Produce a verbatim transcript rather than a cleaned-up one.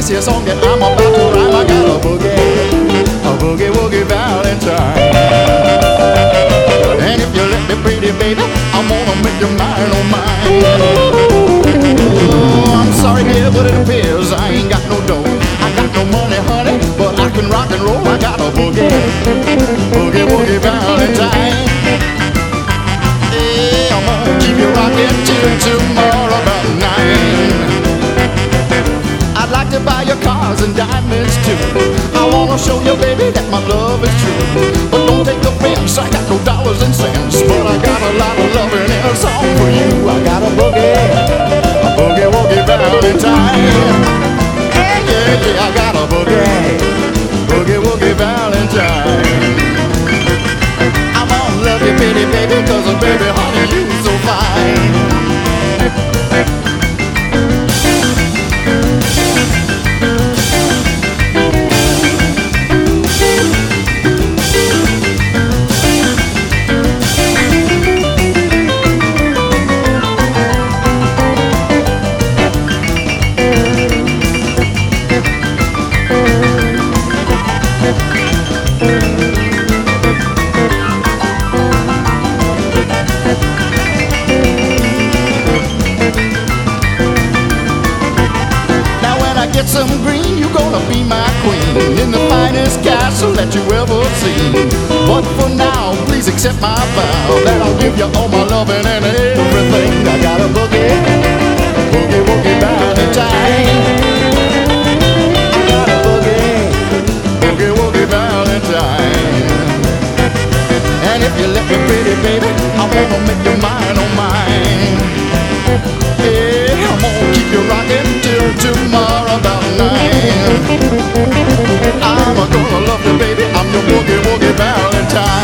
this here song that I'm about to rhyme. I got a boogie, a boogie woogie Valentine. And if you let me, pretty baby, I'm gonna make you mine, oh mine. Oh, I'm sorry, dear, but it appears I ain't got no dough. I got no money, honey, but I can rock and roll. I got a boogie, boogie woogie Valentine. Yeah, I'm gonna keep you rocking till tomorrow about nine. I'd like to buy your cars and diamonds too. I wanna show you, baby, that my love is true. But don't take offense, I got no dollars and cents, but I got a lot of loving in a song for you. I got a boogie, a boogie woogie Valentine. Yeah, yeah, yeah, I got a boogie, boogie woogie Valentine. I'm gonna love you, pretty baby, cause baby, honey, you so fine. Get some green, you gonna be my queen in the finest castle that you ever seen. But for now, please accept my vow that I'll give you all my loving and everything. I got a boogie, boogie woogie Valentine. I got a boogie, boogie woogie Valentine. And if you let me, pretty baby, I'm gonna make you mine, oh mine. Yeah, I'm gonna keep you rocking till tomorrow about nine. I'm gonna love you, baby. I'm your boogie woogie Valentine.